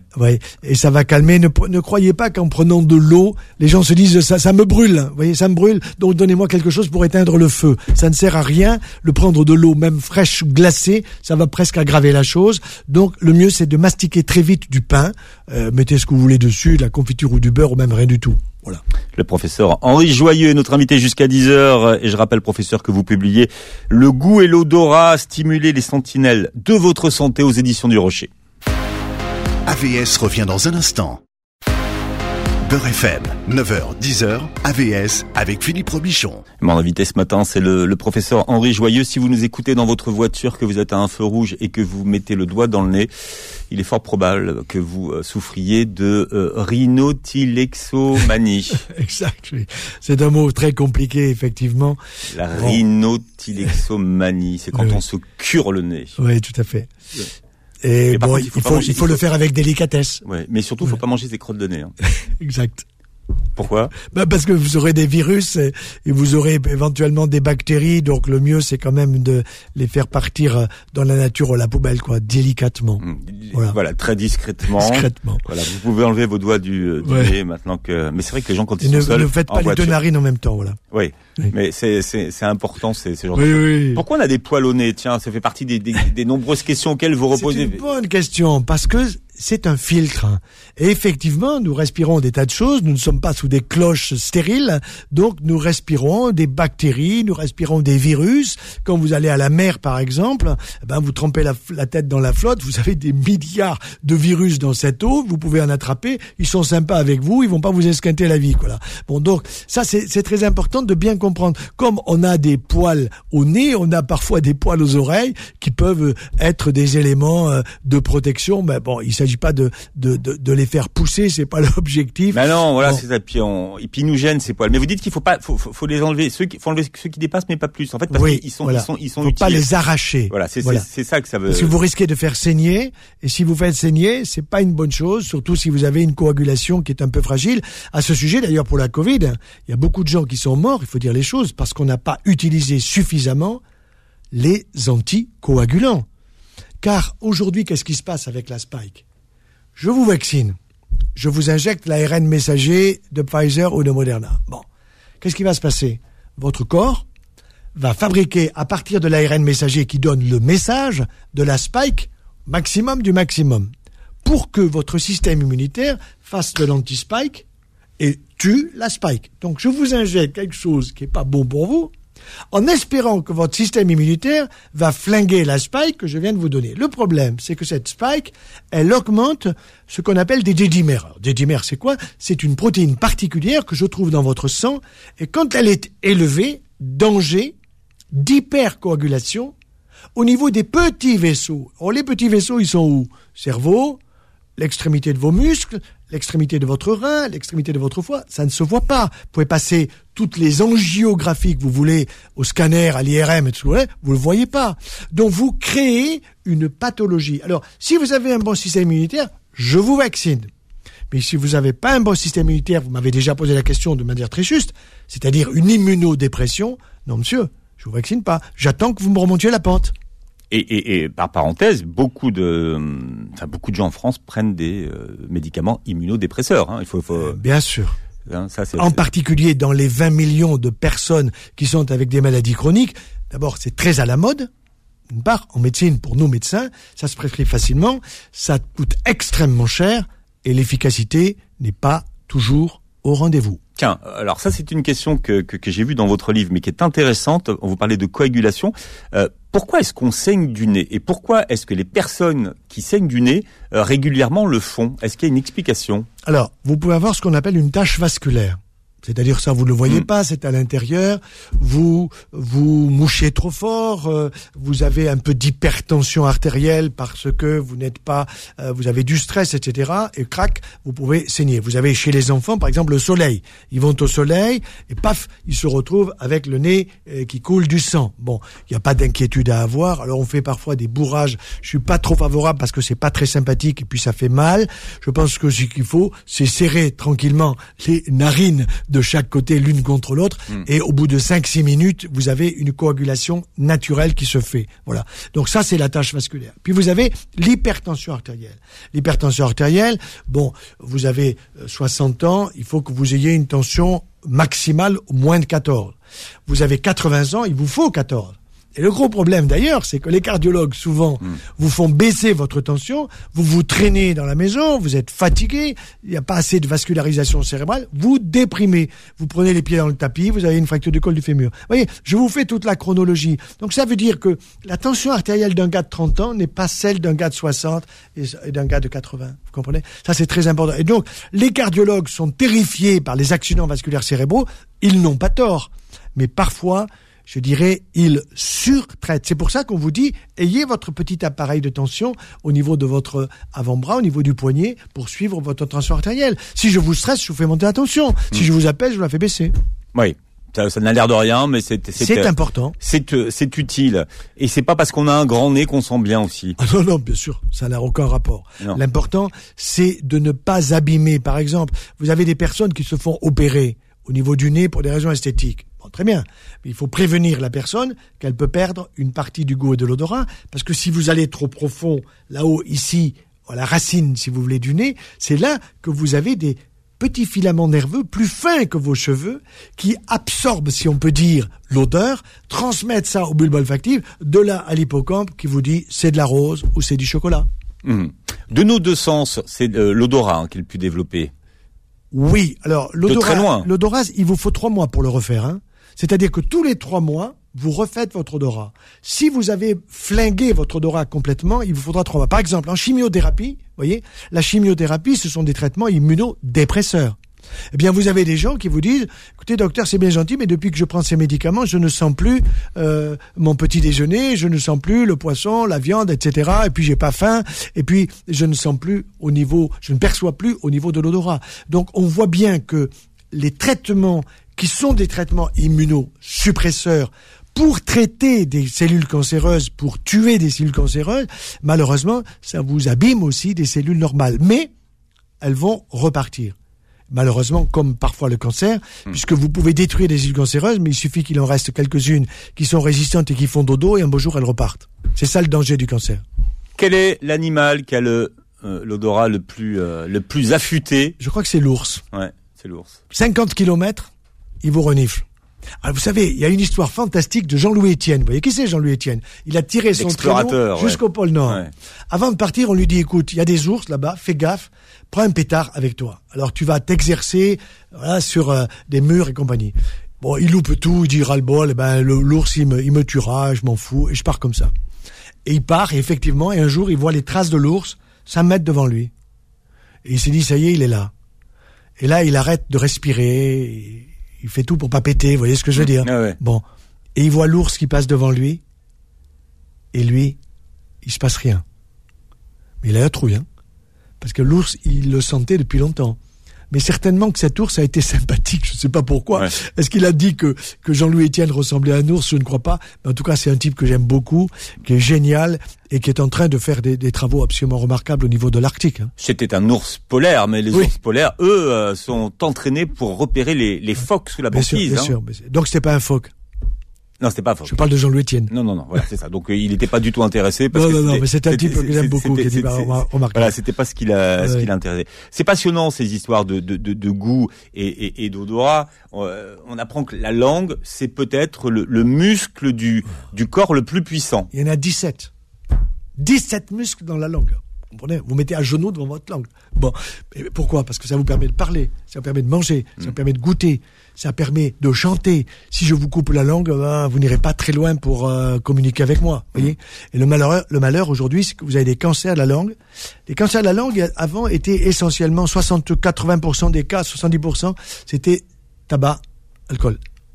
et ça va calmer. Ne croyez pas qu'en prenant de l'eau, les gens se disent ça me brûle. Vous voyez, ça me brûle. Donc donnez-moi quelque chose pour éteindre le feu. Ça ne sert à rien. Le prendre de l'eau, même fraîche, glacée, ça va presque aggraver la chose. Donc le mieux, c'est de mastiquer très vite du pain. Mettez ce que vous voulez dessus, de la confiture ou du beurre ou même rien du tout. Voilà. Le professeur Henri Joyeux est notre invité jusqu'à 10h. Et je rappelle, professeur, que vous publiez Le goût et l'odorat, stimuler les sentinelles de votre santé aux éditions du Rocher. AVS revient dans un instant. Beurre FM, 9h, 10h, AVS avec Philippe Robichon. Mon invité ce matin, c'est le professeur Henri Joyeux. Si vous nous écoutez dans votre voiture, que vous êtes à un feu rouge et que vous mettez le doigt dans le nez, il est fort probable que vous souffriez de rhinothylaxomanie. Exact, oui. C'est un mot très compliqué, effectivement. La rhinothylaxomanie, c'est quand on se cure le nez. Oui, tout à fait. Et bon, il faut le faire avec délicatesse. Ouais, mais surtout, faut pas manger ses crottes de nez. Exact. Pourquoi? Parce que vous aurez des virus et vous aurez éventuellement des bactéries, donc le mieux c'est quand même de les faire partir dans la nature ou la poubelle, délicatement. Voilà, très discrètement. Voilà, vous pouvez enlever vos doigts du nez maintenant que. Mais c'est vrai que les gens quand ils sont seuls. Ne faites pas les deux narines en même temps, voilà. Oui. Mais c'est important, c'est genre. Oui. Pourquoi on a des poils au nez? Tiens, ça fait partie des nombreuses questions auxquelles vous reposez. C'est une bonne question parce que c'est un filtre. Et effectivement, nous respirons des tas de choses. Nous ne sommes pas sous des cloches stériles. Donc, nous respirons des bactéries, nous respirons des virus. Quand vous allez à la mer, par exemple, vous trempez la tête dans la flotte. Vous avez des milliards de virus dans cette eau. Vous pouvez en attraper. Ils sont sympas avec vous. Ils vont pas vous esquinter la vie, quoi. Bon, donc, ça, c'est très important de bien comprendre. Comme on a des poils au nez, on a parfois des poils aux oreilles qui peuvent être des éléments de protection. Mais bon, il s'agit pas de les faire pousser, c'est pas l'objectif. Non, voilà, c'est ça. Et puis ils nous gênent ces poils. Mais vous dites qu'il faut les enlever. Faut enlever ceux qui dépassent, mais pas plus. En fait, parce qu'ils sont faut utiles. Pas les arracher. Voilà, c'est ça que ça veut. Parce que vous risquez de faire saigner, et si vous faites saigner, c'est pas une bonne chose, surtout si vous avez une coagulation qui est un peu fragile. À ce sujet, d'ailleurs, pour la Covid, il y a beaucoup de gens qui sont morts, il faut dire les choses, parce qu'on n'a pas utilisé suffisamment les anticoagulants. Car aujourd'hui, qu'est-ce qui se passe avec la Spike? Je vous vaccine. Je vous injecte l'ARN messager de Pfizer ou de Moderna. Bon. Qu'est-ce qui va se passer? Votre corps va fabriquer, à partir de l'ARN messager qui donne le message de la Spike, maximum du maximum, pour que votre système immunitaire fasse de l'anti-Spike et tue la Spike. Donc, je vous injecte quelque chose qui n'est pas bon pour vous, en espérant que votre système immunitaire va flinguer la spike que je viens de vous donner. Le problème, c'est que cette spike, elle augmente ce qu'on appelle des D-dimers. Alors, D-dimers, c'est quoi? C'est une protéine particulière que je trouve dans votre sang, et quand elle est élevée, danger, d'hypercoagulation au niveau des petits vaisseaux. Alors, les petits vaisseaux, ils sont où? Cerveau, l'extrémité de vos muscles, l'extrémité de votre rein, l'extrémité de votre foie, ça ne se voit pas. Vous pouvez passer toutes les angiographies que vous voulez au scanner, à l'IRM et tout ça, vous le voyez pas. Donc vous créez une pathologie. Alors, si vous avez un bon système immunitaire, je vous vaccine. Mais si vous n'avez pas un bon système immunitaire, vous m'avez déjà posé la question de manière très juste, c'est-à-dire une immunodépression, non monsieur, je vous vaccine pas. J'attends que vous me remontiez la pente. Et par parenthèse, beaucoup de gens en France prennent des médicaments immunodépresseurs. Hein. Il faut bien sûr. Hein, ça, en particulier dans les 20 millions de personnes qui sont avec des maladies chroniques. D'abord, c'est très à la mode. D'une part, en médecine, pour nous médecins, ça se prescrit facilement, ça coûte extrêmement cher et l'efficacité n'est pas toujours au rendez-vous. Tiens, alors ça c'est une question que j'ai vue dans votre livre, mais qui est intéressante. On vous parlait de coagulation. Pourquoi est-ce qu'on saigne du nez? Et pourquoi est-ce que les personnes qui saignent du nez régulièrement le font? Est-ce qu'il y a une explication? Alors, vous pouvez avoir ce qu'on appelle une tache vasculaire. C'est-à-dire ça, vous ne le voyez pas, c'est à l'intérieur, vous mouchez trop fort, vous avez un peu d'hypertension artérielle parce que vous n'êtes pas, vous avez du stress, etc. Et crac, vous pouvez saigner. Vous avez chez les enfants, par exemple, le soleil. Ils vont au soleil et paf, ils se retrouvent avec le nez qui coule du sang. Bon, il n'y a pas d'inquiétude à avoir. Alors on fait parfois des bourrages. Je suis pas trop favorable parce que c'est pas très sympathique et puis ça fait mal. Je pense que ce qu'il faut, c'est serrer tranquillement les narines de chaque côté l'une contre l'autre et au bout de 5-6 minutes, vous avez une coagulation naturelle qui se fait. Voilà. Donc ça, c'est la tache vasculaire. Puis vous avez l'hypertension artérielle. L'hypertension artérielle, bon, vous avez 60 ans, il faut que vous ayez une tension maximale au moins de 14. Vous avez 80 ans, il vous faut 14. Et le gros problème d'ailleurs, c'est que les cardiologues souvent vous font baisser votre tension, vous vous traînez dans la maison, vous êtes fatigué, il n'y a pas assez de vascularisation cérébrale, vous déprimez, vous prenez les pieds dans le tapis, vous avez une fracture du col du fémur. Vous voyez, je vous fais toute la chronologie. Donc ça veut dire que la tension artérielle d'un gars de 30 ans n'est pas celle d'un gars de 60 et d'un gars de 80. Vous comprenez? Ça c'est très important. Et donc les cardiologues sont terrifiés par les accidents vasculaires cérébraux, ils n'ont pas tort. Mais parfois, je dirais, ils surtraitent. C'est pour ça qu'on vous dit, ayez votre petit appareil de tension au niveau de votre avant-bras, au niveau du poignet, pour suivre votre tension artérielle. Si je vous stresse, je vous fais monter la tension. Si je vous appelle, je vous la fais baisser. Oui. Ça n'a l'air de rien, mais c'est important. C'est utile. Et c'est pas parce qu'on a un grand nez qu'on sent bien aussi. Ah non, bien sûr. Ça n'a aucun rapport. Non. L'important, c'est de ne pas abîmer. Par exemple, vous avez des personnes qui se font opérer au niveau du nez pour des raisons esthétiques. Bon, très bien. Mais il faut prévenir la personne qu'elle peut perdre une partie du goût et de l'odorat, parce que si vous allez trop profond, là-haut, ici, à la racine, si vous voulez, du nez, c'est là que vous avez des petits filaments nerveux plus fins que vos cheveux qui absorbent, si on peut dire, l'odeur, transmettent ça au bulbe olfactif, de là à l'hippocampe qui vous dit c'est de la rose ou c'est du chocolat. De nos deux sens, c'est l'odorat qui est le plus développé. Oui, alors l'odorat, il vous faut 3 mois pour le refaire. Hein. C'est-à-dire que tous les 3 mois, vous refaites votre odorat. Si vous avez flingué votre odorat complètement, il vous faudra 3 mois. Par exemple, en chimiothérapie, vous voyez, la chimiothérapie, ce sont des traitements immunodépresseurs. Eh bien, vous avez des gens qui vous disent, écoutez, docteur, c'est bien gentil, mais depuis que je prends ces médicaments, je ne sens plus mon petit déjeuner, je ne sens plus le poisson, la viande, etc. Et puis, j'ai pas faim. Et puis, je ne perçois plus au niveau de l'odorat. Donc, on voit bien que les traitements qui sont des traitements immunosuppresseurs pour traiter des cellules cancéreuses, pour tuer des cellules cancéreuses, malheureusement, ça vous abîme aussi des cellules normales. Mais elles vont repartir. Malheureusement, comme parfois le cancer, puisque vous pouvez détruire des cellules cancéreuses, mais il suffit qu'il en reste quelques-unes qui sont résistantes et qui font dodo, et un beau jour, elles repartent. C'est ça le danger du cancer. Quel est l'animal qui a l'odorat le plus affûté? Je crois que c'est l'ours. Ouais, c'est l'ours. 50 km, il vous renifle. Alors vous savez, il y a une histoire fantastique de Jean-Louis Étienne. Vous voyez qui c'est Jean-Louis Étienne? Il a tiré son traîneau jusqu'au pôle Nord. Ouais. Avant de partir, on lui dit, écoute, il y a des ours là-bas, fais gaffe, prends un pétard avec toi. Alors tu vas t'exercer sur des murs et compagnie. Bon, il loupe tout, il dit ras-le-bol, l'ours il me tuera, je m'en fous, et je pars comme ça. Et il part, et effectivement, et un jour, il voit les traces de l'ours 5 mètres devant lui. Et il s'est dit, ça y est, il est là. Et là, il arrête de respirer, il fait tout pour pas péter, vous voyez ce que je veux dire? Ah ouais. Bon. et il voit l'ours qui passe devant lui, et lui, il se passe rien. Mais il a la trouille, hein, parce que l'ours, il le sentait depuis longtemps. Mais certainement que cet ours a été sympathique, je ne sais pas pourquoi. Ouais. Est-ce qu'il a dit que Jean-Louis Etienne ressemblait à un ours? Je ne crois pas. Mais en tout cas, c'est un type que j'aime beaucoup, qui est génial et qui est en train de faire des travaux absolument remarquables au niveau de l'Arctique. Hein. C'était un ours polaire, mais les ours polaires, eux, sont entraînés pour repérer les phoques sous la banquise. Bien sûr. Donc c'était pas un phoque. Non, c'était pas faux. Je parle de Jean-Louis Etienne. Non, voilà, c'est ça. Donc il n'était pas du tout intéressé parce non, mais c'est un type que j'aime beaucoup, qui est remarquable. Voilà, c'était pas ce qui l'a intéressé. C'est passionnant ces histoires de goût et d'odorat. On apprend que la langue, c'est peut-être le muscle du corps le plus puissant. Il y en a 17. 17 muscles dans la langue. Vous comprenez ? Vous mettez à genoux devant votre langue. Bon, et pourquoi ? Parce que ça vous permet de parler, ça vous permet de manger, ça vous permet de goûter, ça permet de chanter. Si je vous coupe la langue, vous n'irez pas très loin pour communiquer avec moi. Voyez ? Et le malheur aujourd'hui, c'est que vous avez des cancers de la langue. Les cancers de la langue, avant, étaient essentiellement 80% des cas, 70%, c'était tabac, alcool,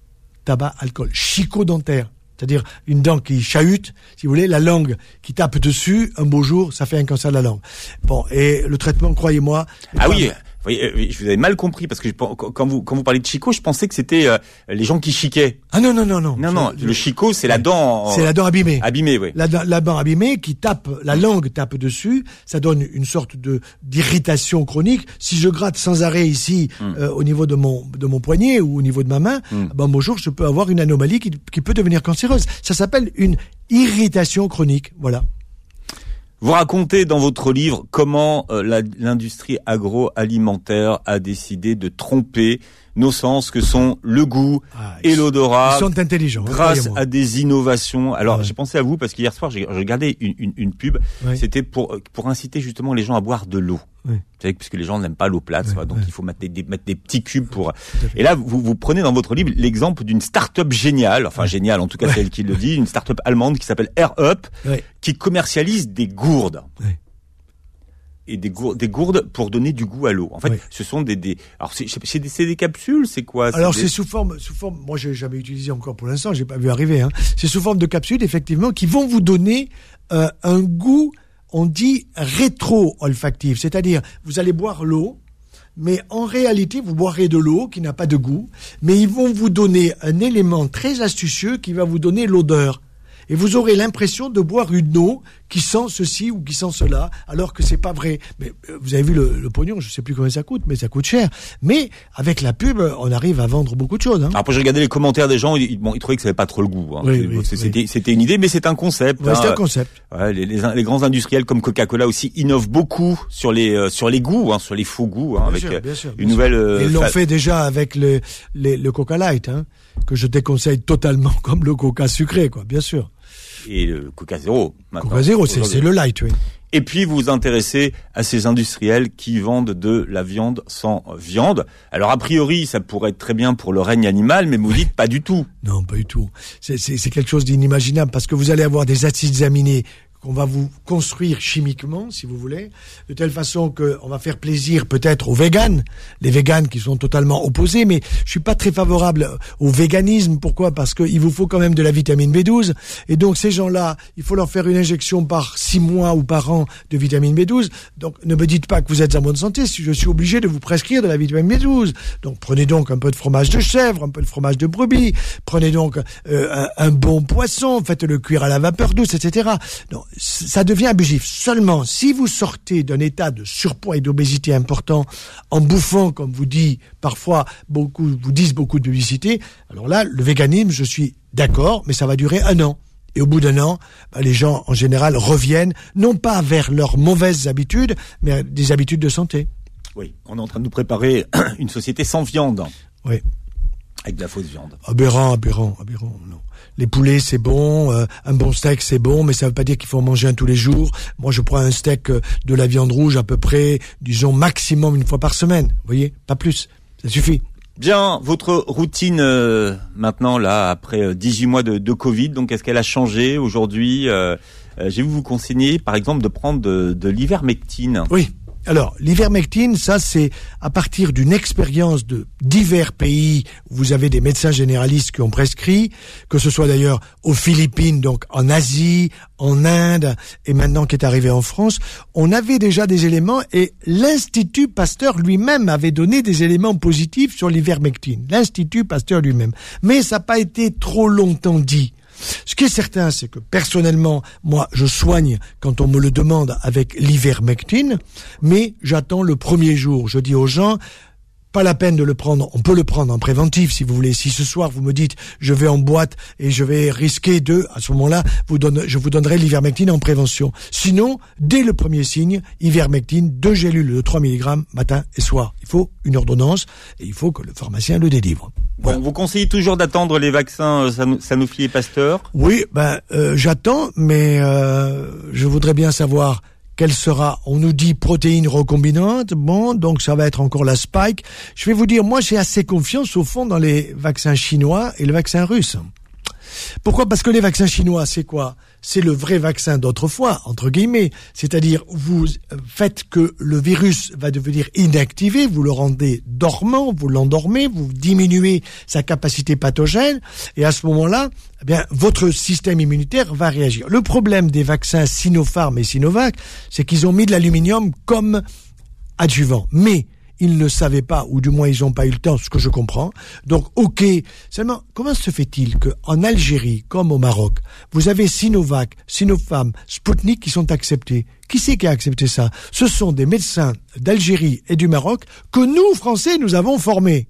chicot-dentaire. C'est-à-dire une dent qui chahute, si vous voulez, la langue qui tape dessus, un beau jour, ça fait un cancer de la langue. Bon, et le traitement, croyez-moi... Oui, je vous avais mal compris parce que quand vous parlez de chicot, je pensais que c'était les gens qui chiquaient. Ah non. Non, le chicot, c'est la dent. C'est la dent abîmée. Abîmée, oui. La dent abîmée qui tape, la langue tape dessus, ça donne une sorte d'irritation chronique. Si je gratte sans arrêt ici, au niveau de mon poignet ou au niveau de ma main, bonjour, je peux avoir une anomalie qui peut devenir cancéreuse. Ça s'appelle une irritation chronique. Voilà. Vous racontez dans votre livre comment l'industrie agroalimentaire a décidé de tromper nos sens que sont le goût et l'odorat. Ils sont intelligents. Grâce à des innovations. Alors, j'ai pensé à vous parce qu'hier soir, j'ai regardé une pub. C'était pour inciter justement les gens à boire de l'eau. Vous savez, puisque les gens n'aiment pas l'eau plate, donc il faut mettre des petits cubes pour... Et là, vous prenez dans votre livre l'exemple d'une start-up géniale, géniale, en tout cas c'est elle qui le dit, une start-up allemande qui s'appelle Air Up, qui commercialise des gourdes. Et des gourdes pour donner du goût à l'eau. En fait, ce sont alors c'est des capsules, c'est quoi? Alors c'est sous forme, moi j'ai jamais utilisé encore pour l'instant, j'ai pas vu arriver, hein. C'est sous forme de capsules, effectivement, qui vont vous donner un goût, on dit rétro-olfactif, c'est-à-dire vous allez boire l'eau, mais en réalité vous boirez de l'eau qui n'a pas de goût, mais ils vont vous donner un élément très astucieux qui va vous donner l'odeur. Et vous aurez l'impression de boire une eau qui sent ceci ou qui sent cela, alors que c'est pas vrai. Mais vous avez vu le pognon, je sais plus combien ça coûte, mais ça coûte cher. Mais avec la pub, on arrive à vendre beaucoup de choses. Hein. Après, j'ai regardé les commentaires des gens, ils trouvaient que ça avait pas trop le goût. Hein. C'était une idée, mais c'est un concept. C'est un concept. Les grands industriels comme Coca-Cola aussi innovent beaucoup sur les goûts, sur les faux goûts, avec une nouvelle. Ils l'ont fait déjà avec le Coca Light, que je déconseille totalement comme le Coca sucré, quoi, bien sûr. Et le Coca Zéro, maintenant. Coca Zéro, c'est le light, oui. Et puis, vous vous intéressez à ces industriels qui vendent de la viande sans viande. Alors, a priori, ça pourrait être très bien pour le règne animal, mais vous dites pas du tout. Non, pas du tout. C'est quelque chose d'inimaginable parce que vous allez avoir des acides aminés qu'on va vous construire chimiquement, si vous voulez, de telle façon qu'on va faire plaisir peut-être aux véganes, les véganes qui sont totalement opposés, mais je suis pas très favorable au véganisme. Pourquoi ? Parce qu'il vous faut quand même de la vitamine B12, et donc ces gens-là, il faut leur faire une injection par 6 mois ou par an de vitamine B12. Donc ne me dites pas que vous êtes en bonne santé si je suis obligé de vous prescrire de la vitamine B12. Donc prenez donc un peu de fromage de chèvre, un peu de fromage de brebis, prenez donc un bon poisson, faites-le cuire à la vapeur douce, etc. Non, ça devient abusif. Seulement, si vous sortez d'un état de surpoids et d'obésité important en bouffant, comme vous dit parfois beaucoup de publicité, alors là, le véganisme, je suis d'accord, mais ça va durer 1 an. Et au bout d'1 an, les gens, en général, reviennent, non pas vers leurs mauvaises habitudes, mais des habitudes de santé. Oui, on est en train de nous préparer une société sans viande. Oui. Avec de la fausse viande. Aberrant, non. Les poulets, c'est bon, un bon steak, c'est bon, mais ça veut pas dire qu'il faut en manger un tous les jours. Moi, je prends un steak de la viande rouge à peu près, disons, maximum 1 fois par semaine. Vous voyez, pas plus. Ça suffit. Bien, votre routine maintenant, là, après 18 mois de Covid, donc est-ce qu'elle a changé aujourd'hui? J'ai vu vous conseiller, par exemple, de prendre de l'ivermectine. Oui. Alors, l'ivermectine, ça c'est à partir d'une expérience de divers pays où vous avez des médecins généralistes qui ont prescrit, que ce soit d'ailleurs aux Philippines, donc en Asie, en Inde, et maintenant qui est arrivé en France. On avait déjà des éléments et l'Institut Pasteur lui-même avait donné des éléments positifs sur l'ivermectine. L'Institut Pasteur lui-même. Mais ça n'a pas été trop longtemps dit. Ce qui est certain, c'est que personnellement, moi, je soigne quand on me le demande avec l'ivermectine, mais j'attends le premier jour. Je dis aux gens, pas la peine de le prendre, on peut le prendre en préventif si vous voulez. Si ce soir vous me dites, je vais en boîte et je vais risquer à ce moment-là, je vous donnerai l'ivermectine en prévention. Sinon, dès le premier signe, ivermectine, 2 gélules de 3 mg, matin et soir. Il faut une ordonnance et il faut que le pharmacien le délivre. Bon, vous conseillez toujours d'attendre les vaccins Sanofi et Pasteur? Oui, j'attends, mais je voudrais bien savoir quelle sera, on nous dit protéines recombinantes, bon, donc ça va être encore la spike. Je vais vous dire, moi j'ai assez confiance au fond dans les vaccins chinois et le vaccin russe. Pourquoi ? Parce que les vaccins chinois, c'est quoi ? C'est le vrai vaccin d'autrefois, entre guillemets. C'est-à-dire, vous faites que le virus va devenir inactivé, vous le rendez dormant, vous l'endormez, vous diminuez sa capacité pathogène, et à ce moment-là, eh bien, votre système immunitaire va réagir. Le problème des vaccins Sinopharm et Sinovac, c'est qu'ils ont mis de l'aluminium comme adjuvant. Mais ils ne savaient pas, ou du moins ils n'ont pas eu le temps, ce que je comprends. Donc, ok. Seulement, comment se fait-il qu'en Algérie, comme au Maroc, vous avez Sinovac, Sinopharm, Sputnik qui sont acceptés? Qui c'est qui a accepté ça? Ce sont des médecins d'Algérie et du Maroc que nous, Français, nous avons formés.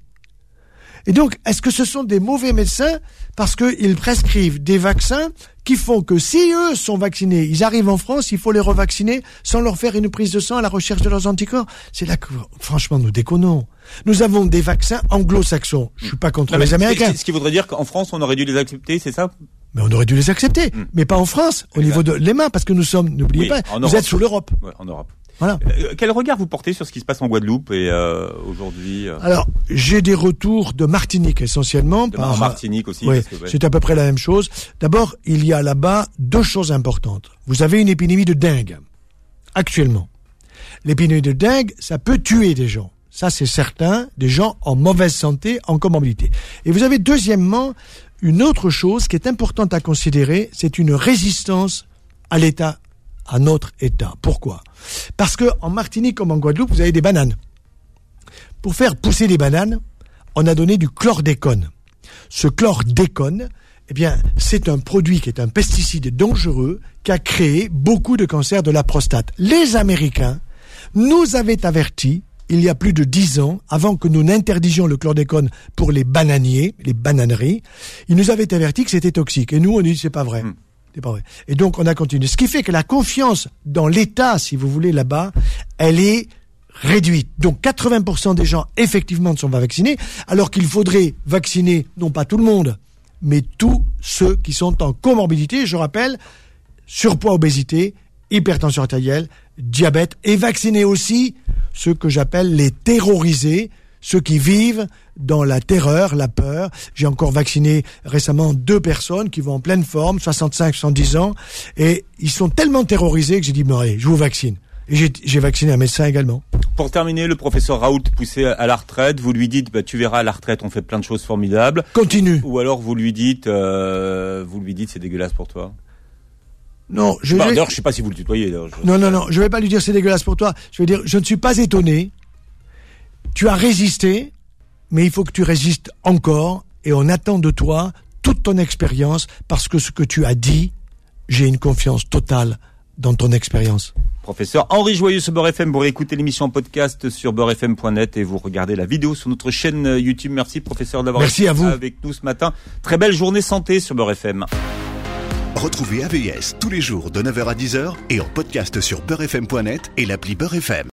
Et donc, est-ce que ce sont des mauvais médecins parce qu'ils prescrivent des vaccins qui font que si eux sont vaccinés, ils arrivent en France, il faut les revacciner sans leur faire une prise de sang à la recherche de leurs anticorps? C'est là que, franchement, nous déconnons. Nous avons des vaccins anglo-saxons. Je suis pas contre les Américains. Ce qui voudrait dire qu'en France, on aurait dû les accepter, c'est ça? Mais on aurait dû les accepter. Mais pas en France, au niveau de l'EMA, parce que nous sommes, n'oubliez pas, vous êtes sous l'Europe. Ouais, en Europe. Voilà. Quel regard vous portez sur ce qui se passe en Guadeloupe et aujourd'hui Alors, j'ai des retours de Martinique essentiellement. En Martinique aussi. Oui, parce que, c'est à peu près la même chose. D'abord, il y a là-bas 2 choses importantes. Vous avez une épidémie de dengue, actuellement. L'épidémie de dengue, ça peut tuer des gens. Ça, c'est certain, des gens en mauvaise santé, en comorbidité. Et vous avez deuxièmement, une autre chose qui est importante à considérer, c'est une résistance à l'État, à notre État. Pourquoi ? Parce que en Martinique comme en Guadeloupe, vous avez des bananes. Pour faire pousser les bananes, on a donné du chlordécone. Ce chlordécone, eh bien, c'est un produit qui est un pesticide dangereux qui a créé beaucoup de cancers de la prostate. Les Américains nous avaient avertis il y a plus de 10 ans, avant que nous n'interdisions le chlordécone pour les bananiers, les bananeries, ils nous avaient avertis que c'était toxique. Et nous, on dit c'est pas vrai. C'est pas vrai. Et donc, on a continué. Ce qui fait que la confiance dans l'État, si vous voulez, là-bas, elle est réduite. Donc, 80% des gens, effectivement, ne sont pas vaccinés, alors qu'il faudrait vacciner, non pas tout le monde, mais tous ceux qui sont en comorbidité. Je rappelle, surpoids, obésité, hypertension artérielle, diabète, et vacciner aussi ceux que j'appelle les terrorisés, ceux qui vivent dans la terreur, la peur. J'ai encore vacciné récemment 2 personnes qui vont en pleine forme, 65, 70 ans, et ils sont tellement terrorisés que j'ai dit, mais allez, je vous vaccine. Et j'ai vacciné un médecin également. Pour terminer, le professeur Raoult poussé à la retraite, vous lui dites, tu verras, à la retraite, on fait plein de choses formidables. Continue. Ou alors vous lui dites, c'est dégueulasse pour toi. Non, d'ailleurs, je sais pas si vous le tutoyez. Non, je vais pas lui dire c'est dégueulasse pour toi. Je vais dire, je ne suis pas étonné. Tu as résisté, mais il faut que tu résistes encore, et on attend de toi toute ton expérience, parce que ce que tu as dit, j'ai une confiance totale dans ton expérience. Professeur Henri Joyeux sur Beurre FM, vous réécoutez l'émission en podcast sur beurrefm.net et vous regardez la vidéo sur notre chaîne YouTube. Merci professeur d'avoir été avec nous ce matin. Très belle journée santé sur Beurre FM. Retrouvez AVS tous les jours de 9h à 10h et en podcast sur beurrefm.net et l'appli Beurre FM.